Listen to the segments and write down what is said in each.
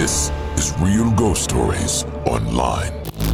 This is Real Ghost Stories Online.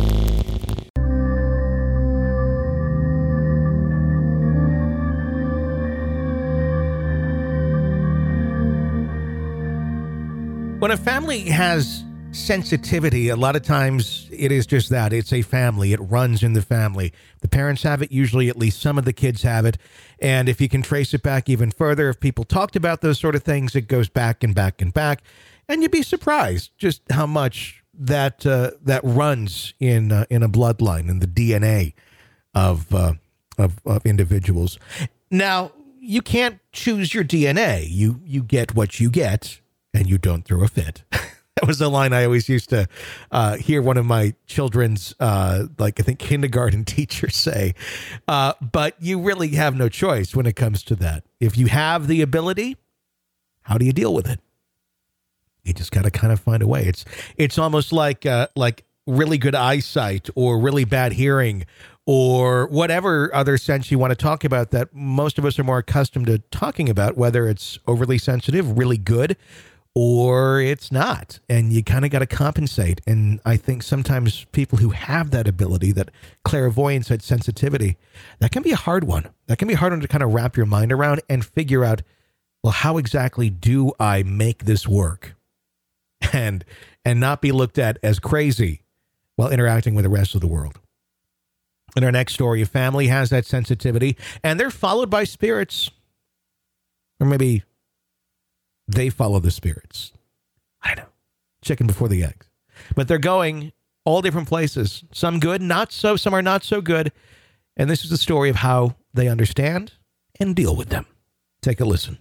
When a family has sensitivity, a lot of times it is just that. It's a family. It runs in the family. The parents have it. Usually at least some of the kids have it. And if you can trace it back even further, if people talked about those sort of things, it goes back and back and back. And you'd be surprised just how much that runs in a bloodline, in the DNA of individuals. Now, you can't choose your DNA. You get what you get, and you don't throw a fit. That was the line I always used to hear one of my children's, I think, kindergarten teachers say. But you really have no choice when it comes to that. If you have the ability, how do you deal with it? You just got to kind of find a way. It's almost like really good eyesight or really bad hearing or whatever other sense you want to talk about that most of us are more accustomed to talking about, whether it's overly sensitive, really good, or it's not. And you kind of got to compensate. And I think sometimes people who have that ability, that clairvoyance, that sensitivity, that can be a hard one. That can be hard one to kind of wrap your mind around and figure out, well, how exactly do I make this work? And not be looked at as crazy while interacting with the rest of the world. In our next story, a family has that sensitivity, and they're followed by spirits. Or maybe they follow the spirits. I don't know. Chicken before the eggs. But they're going all different places. Some good, not so. Some are not so good. And this is the story of how they understand and deal with them. Take a listen.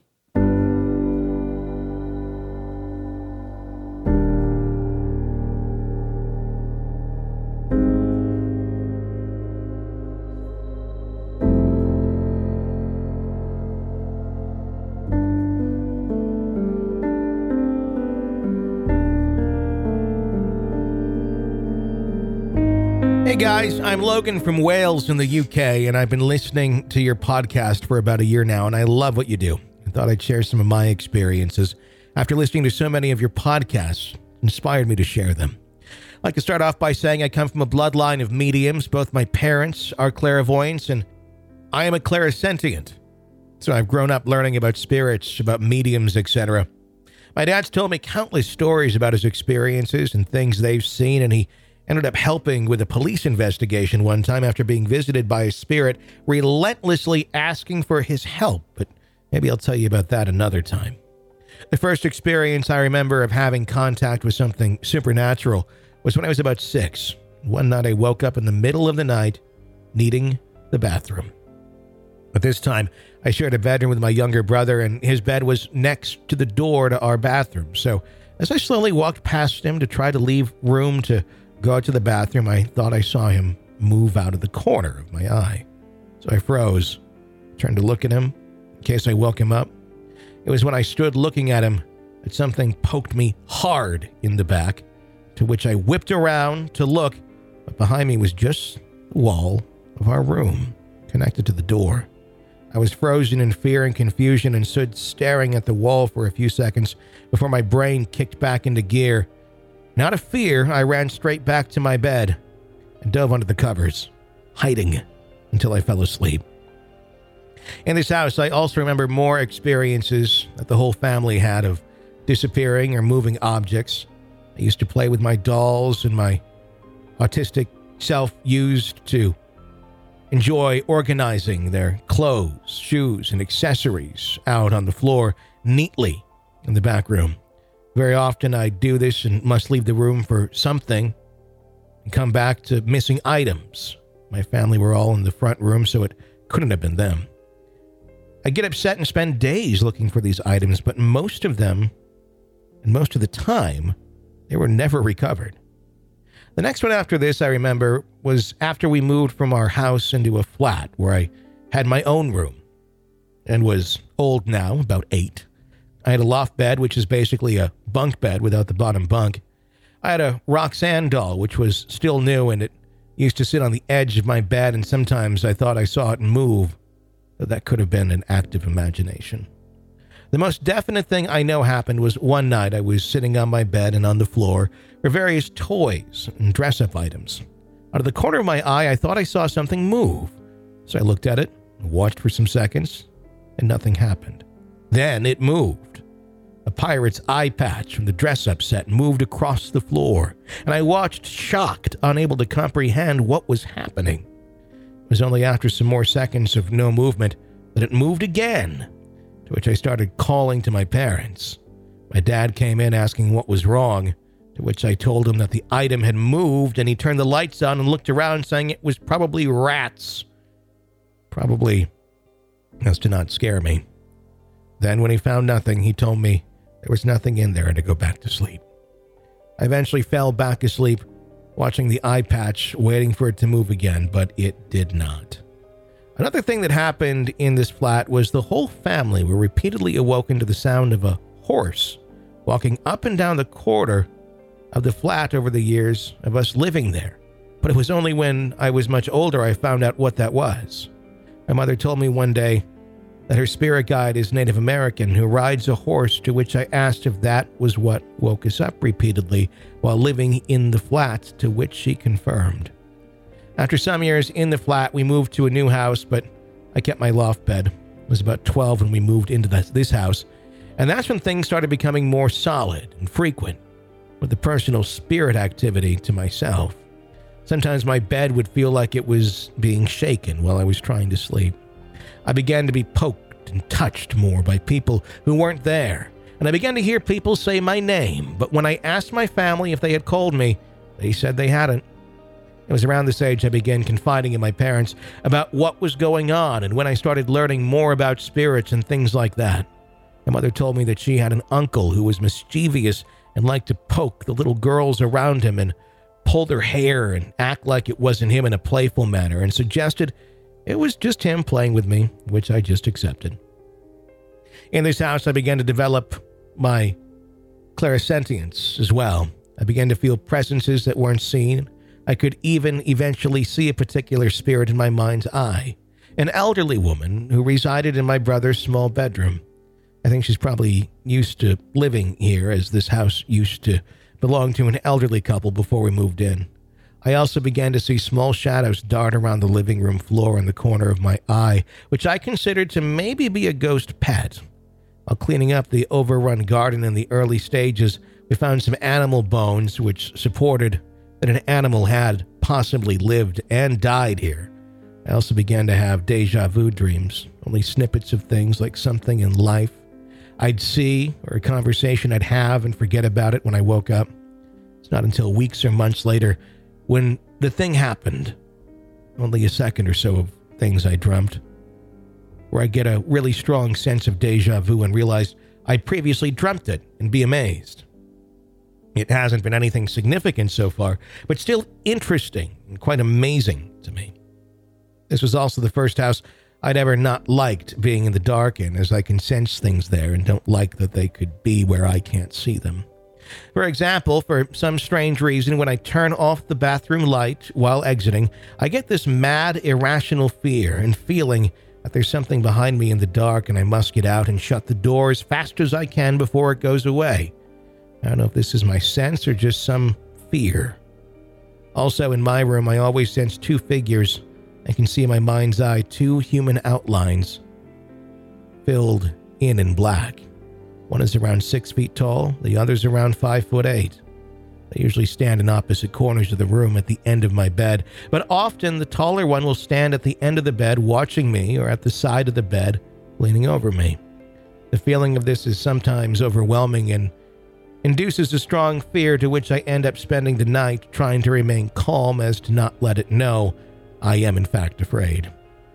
Hey guys, I'm Logan from Wales in the UK, and I've been listening to your podcast for about a year now, and I love what you do. I thought I'd share some of my experiences. After listening to so many of your podcasts, it inspired me to share them. I'd like to start off by saying I come from a bloodline of mediums. Both my parents are clairvoyants, and I am a clairsentient. So I've grown up learning about spirits, about mediums, etc. My dad's told me countless stories about his experiences and things they've seen, and he ended up helping with a police investigation one time after being visited by a spirit, relentlessly asking for his help. But maybe I'll tell you about that another time. The first experience I remember of having contact with something supernatural was when I was about 6. One night I woke up in the middle of the night needing the bathroom. At this time, I shared a bedroom with my younger brother, and his bed was next to the door to our bathroom. So as I slowly walked past him to try to leave room to go out to the bathroom, I thought I saw him move out of the corner of my eye. So I froze, turned to look at him in case I woke him up. It was when I stood looking at him that something poked me hard in the back, to which I whipped around to look, but behind me was just the wall of our room, connected to the door. I was frozen in fear and confusion and stood staring at the wall for a few seconds before my brain kicked back into gear. Out of fear, I ran straight back to my bed and dove under the covers, hiding until I fell asleep. In this house, I also remember more experiences that the whole family had of disappearing or moving objects. I used to play with my dolls, and my autistic self used to enjoy organizing their clothes, shoes, and accessories out on the floor neatly in the back room. Very often I do this and must leave the room for something and come back to missing items. My family were all in the front room, so it couldn't have been them. I get upset and spend days looking for these items, but most of them, and most of the time, they were never recovered. The next one after this, I remember, was after we moved from our house into a flat where I had my own room and was old now, about 8. I had a loft bed, which is basically a bunk bed without the bottom bunk. I had a Roxanne doll, which was still new, and it used to sit on the edge of my bed, and sometimes I thought I saw it move, but that could have been an act of imagination. The most definite thing I know happened was one night I was sitting on my bed and on the floor were various toys and dress-up items. Out of the corner of my eye, I thought I saw something move. So I looked at it, watched for some seconds, and nothing happened. Then it moved. A pirate's eye patch from the dress-up set moved across the floor, and I watched, shocked, unable to comprehend what was happening. It was only after some more seconds of no movement that it moved again, to which I started calling to my parents. My dad came in asking what was wrong, to which I told him that the item had moved, and he turned the lights on and looked around saying it was probably rats. Probably as to not scare me. Then when he found nothing, he told me there was nothing in there and to go back to sleep. I eventually fell back asleep, watching the eye patch, waiting for it to move again, but it did not. Another thing that happened in this flat was the whole family were repeatedly awoken to the sound of a horse walking up and down the corridor of the flat over the years of us living there. But it was only when I was much older I found out what that was. My mother told me one day that her spirit guide is Native American who rides a horse, to which I asked if that was what woke us up repeatedly while living in the flat, to which she confirmed. After some years in the flat, we moved to a new house, but I kept my loft bed. I was about 12 when we moved into this house, and that's when things started becoming more solid and frequent, with the personal spirit activity to myself. Sometimes my bed would feel like it was being shaken while I was trying to sleep. I began to be poked and touched more by people who weren't there, and I began to hear people say my name, but when I asked my family if they had called me, they said they hadn't. It was around this age I began confiding in my parents about what was going on, and when I started learning more about spirits and things like that. My mother told me that she had an uncle who was mischievous and liked to poke the little girls around him and pull their hair and act like it wasn't him in a playful manner, and suggested it was just him playing with me, which I just accepted. In this house, I began to develop my clairsentience as well. I began to feel presences that weren't seen. I could even eventually see a particular spirit in my mind's eye, an elderly woman who resided in my brother's small bedroom. I think she's probably used to living here, as this house used to belong to an elderly couple before we moved in. I also began to see small shadows dart around the living room floor in the corner of my eye, which I considered to maybe be a ghost pet. While cleaning up the overrun garden in the early stages, we found some animal bones which supported that an animal had possibly lived and died here. I also began to have deja vu dreams, only snippets of things like something in life I'd see or a conversation I'd have and forget about it when I woke up. It's not until weeks or months later when the thing happened, only a second or so of things I dreamt, where I get a really strong sense of deja vu and realize I'd previously dreamt it and be amazed. It hasn't been anything significant so far, but still interesting and quite amazing to me. This was also the first house I'd ever not liked being in the dark in, as I can sense things there and don't like that they could be where I can't see them. For example, for some strange reason, when I turn off the bathroom light while exiting, I get this mad, irrational fear and feeling that there's something behind me in the dark and I must get out and shut the door as fast as I can before it goes away. I don't know if this is my sense or just some fear. Also, in my room, I always sense two figures. I can see in my mind's eye two human outlines filled in black. One is around 6 feet tall, the other's around 5'8". They usually stand in opposite corners of the room at the end of my bed, but often the taller one will stand at the end of the bed watching me or at the side of the bed leaning over me. The feeling of this is sometimes overwhelming and induces a strong fear, to which I end up spending the night trying to remain calm as to not let it know I am in fact afraid.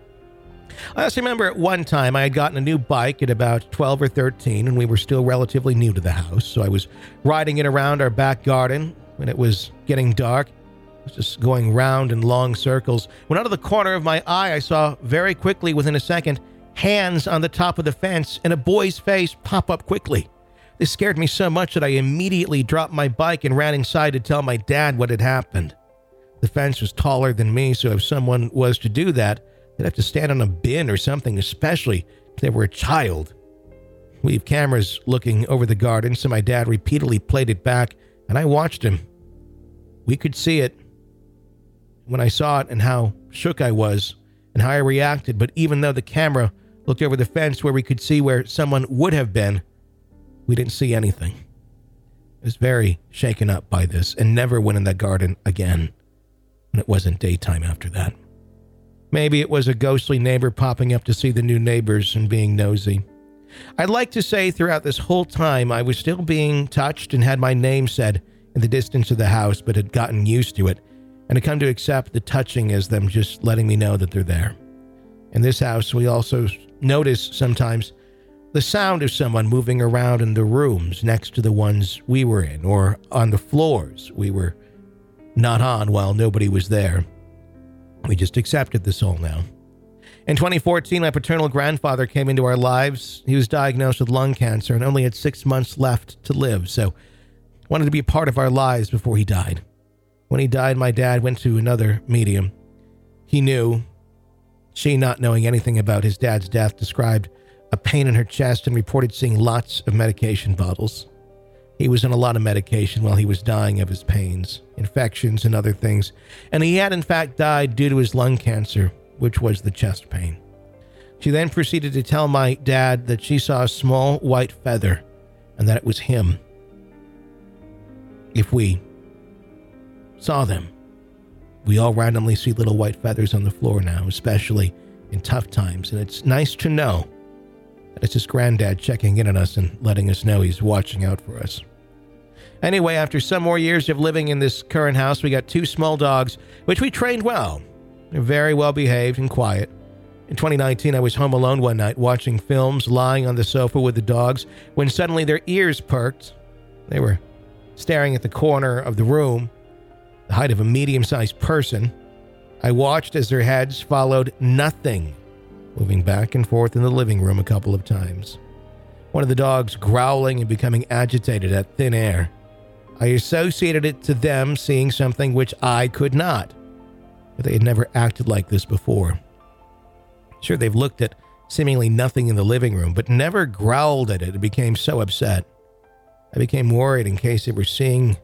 I also remember at one time I had gotten a new bike at about 12 or 13 and we were still relatively new to the house, so I was riding it around our back garden when it was getting dark. I was just going round in long circles when out of the corner of my eye I saw very quickly within a second hands on the top of the fence and a boy's face pop up quickly. This scared me so much that I immediately dropped my bike and ran inside to tell my dad what had happened. The fence was taller than me, so if someone was to do that, they'd have to stand on a bin or something, especially if they were a child. We have cameras looking over the garden, so my dad repeatedly played it back, and I watched him. We could see it when I saw it and how shook I was and how I reacted, but even though the camera looked over the fence where we could see where someone would have been, we didn't see anything. I was very shaken up by this and never went in that garden again when it wasn't daytime after that. Maybe it was a ghostly neighbor popping up to see the new neighbors and being nosy. I'd like to say throughout this whole time I was still being touched and had my name said in the distance of the house, but had gotten used to it and had come to accept the touching as them just letting me know that they're there. In this house, we also notice sometimes the sound of someone moving around in the rooms next to the ones we were in, or on the floors we were not on while nobody was there. We just accepted this all now. In 2014, my paternal grandfather came into our lives. He was diagnosed with lung cancer and only had 6 months left to live, so wanted to be a part of our lives before he died. When he died, my dad went to another medium. He knew. She, not knowing anything about his dad's death, described a pain in her chest and reported seeing lots of medication bottles. He was on a lot of medication while he was dying of his pains, infections, and other things, and he had in fact died due to his lung cancer, which was the chest pain. She then proceeded to tell my dad that she saw a small white feather and that it was him. If we saw them, we all randomly see little white feathers on the floor now, especially in tough times, and it's nice to know that it's his granddad checking in on us and letting us know he's watching out for us. Anyway, after some more years of living in this current house, we got 2 small dogs, which we trained well. They're very well behaved and quiet. In 2019, I was home alone one night watching films, lying on the sofa with the dogs, when suddenly their ears perked. They were staring at the corner of the room, the height of a medium-sized person. I watched as their heads followed nothing, moving back and forth in the living room a couple of times. One of the dogs growling and becoming agitated at thin air. I associated it to them seeing something which I could not, but they had never acted like this before. Sure, they've looked at seemingly nothing in the living room, but never growled at it and became so upset. I became worried in case they were seeing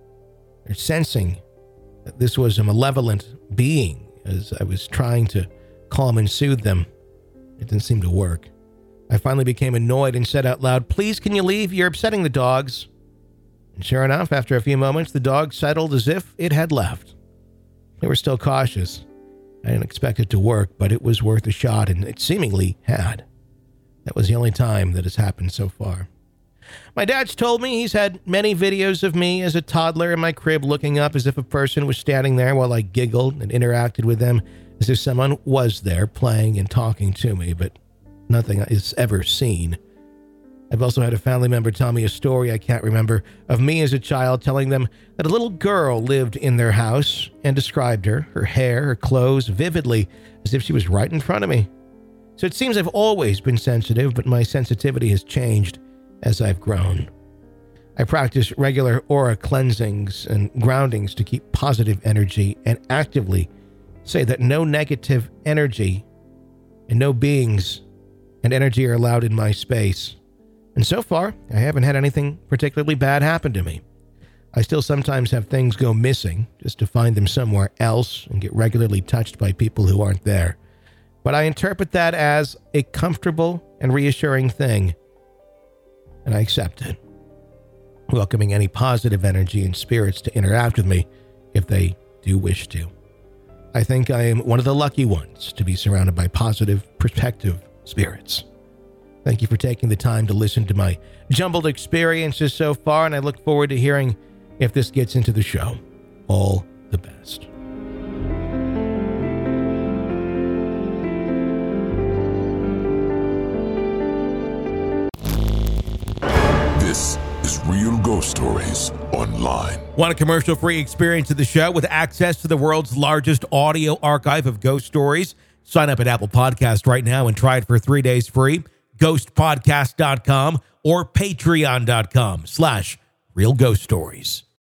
or sensing that this was a malevolent being as I was trying to calm and soothe them. It didn't seem to work. I finally became annoyed and said out loud, "Please, can you leave? You're upsetting the dogs." And sure enough, after a few moments, the dog settled as if it had left. They were still cautious. I didn't expect it to work, but it was worth a shot, and it seemingly had. That was the only time that has happened so far. My dad's told me he's had many videos of me as a toddler in my crib looking up as if a person was standing there while I giggled and interacted with them as if someone was there playing and talking to me, but nothing is ever seen. I've also had a family member tell me a story I can't remember of me as a child telling them that a little girl lived in their house and described her hair, her clothes vividly as if she was right in front of me. So it seems I've always been sensitive, but my sensitivity has changed as I've grown. I practice regular aura cleansings and groundings to keep positive energy and actively say that no negative energy and no beings and energy are allowed in my space. And so far, I haven't had anything particularly bad happen to me. I still sometimes have things go missing just to find them somewhere else and get regularly touched by people who aren't there. But I interpret that as a comfortable and reassuring thing, and I accept it, welcoming any positive energy and spirits to interact with me if they do wish to. I think I am one of the lucky ones to be surrounded by positive, protective spirits. Thank you for taking the time to listen to my jumbled experiences so far, and I look forward to hearing if this gets into the show. All the best. This is Real Ghost Stories Online. Want a commercial-free experience of the show with access to the world's largest audio archive of ghost stories? Sign up at Apple Podcast right now and try it for 3 days free. Ghostpodcast.com or patreon.com/realghoststories.